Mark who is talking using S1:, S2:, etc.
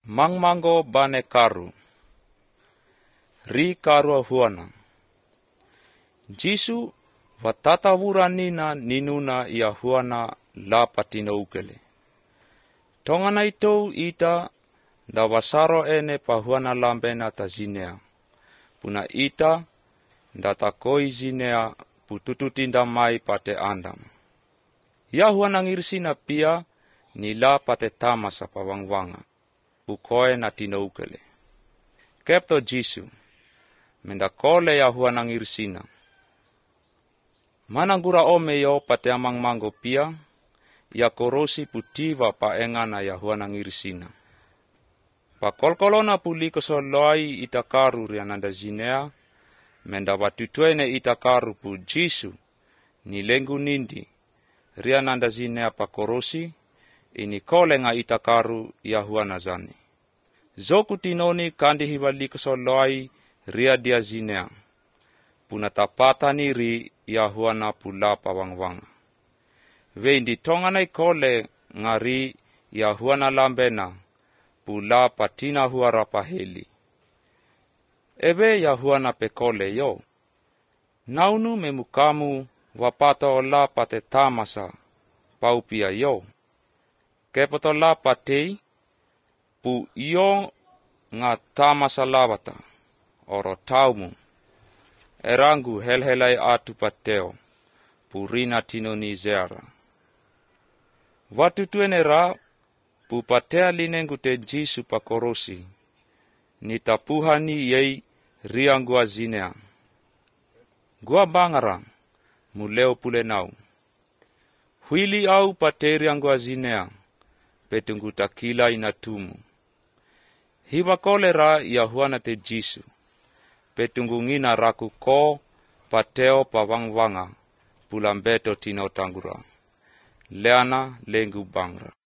S1: Mangmango bane karu. Ri karu huana. Jisu watatawuranina ninuna ia huana la patino ukele. Tongana itou ita da wasaro ene pahuana lambena tazinea. Puna ita da takoi zinea putututinda mai pate andam. Ia huana ngirsina pia ni la pate tamasa pawangwanga. Bukoe na tino ukele. Kepto Jisu. Menda kole ya huana ngirsina. Manangura ome yo pate amang mango pia. Ya korosi putiva pa engana ya huana ngirsina. Pa kolkolona puliko so loai itakaru riananda zinea. Menda watutuene itakaru pu Jisu. Ni lengu nindi. Riananda zinea pa korosi. Ini kole nga itakaru ya huana zani. Zoku tinoni kandi hiwaliko so loai ria dia zinea. Puna tapata ni ri ya huana pula pawangwanga. Veindi tonganai kole ngari ya huana lambena pula patina huara paheli. Ebe ya huana pekole yo. Naunu memukamu wapata ola pate tamasa paupia yo. Kepoto la patei pu iyo nga tamasa labata oro taumu. Erangu helhelai atu pateo purina tinoni zeara. Watutuene ra pu patea linengu te Jisu pakorosi. Nitapuhani yei riangua zinea. Gua bangara muleo pule nau. Huili au pate riangua zinea. Petunggu takila inatumu. Hiwa kole ra ya huana te Jisu. Petunggu ngina raku ko pateo pawangwanga pulambeto tino tangura. Leana lengu bangra.